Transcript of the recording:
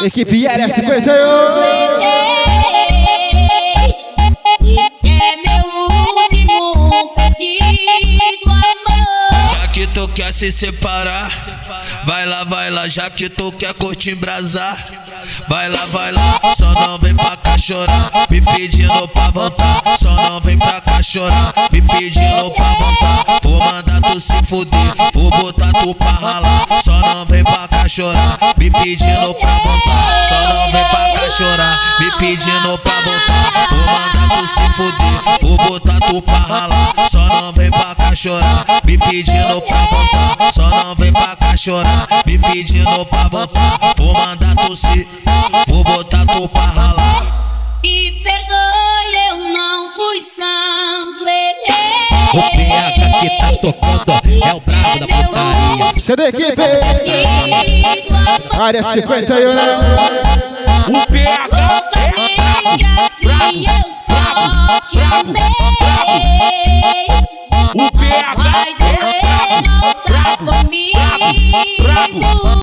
Equipe Área 51. Esse é meu último pedido, amor. Já que tu quer se separar, vai lá, já que tu quer curtir embrasar. Vai lá, só não vem pra cá chorar, me pedindo pra voltar. Só não vem pra cá chorar, me pedindo pra voltar. Vou mandar tu se fuder, vou botar tu pra ralar. Só não vem pra cá chorar, me pedindo pra voltar. Só não vem pra cá chorar, me pedindo pra voltar. Vou mandar tu se fuder, vou botar tu pra ralar. Só não vem pra cá chorar, me pedindo pra voltar. Só não vem pra cá chorar, me pedindo pra voltar. Vou mandar tu se, vou botar tu pra ralar. Me perdoe, eu não fui santo. O PH que tá tocando é o brabo da putaria. CD Equipe Área 51. O PH Totalmente assim eu só te amei. O PH Vai doer, não tá comigo.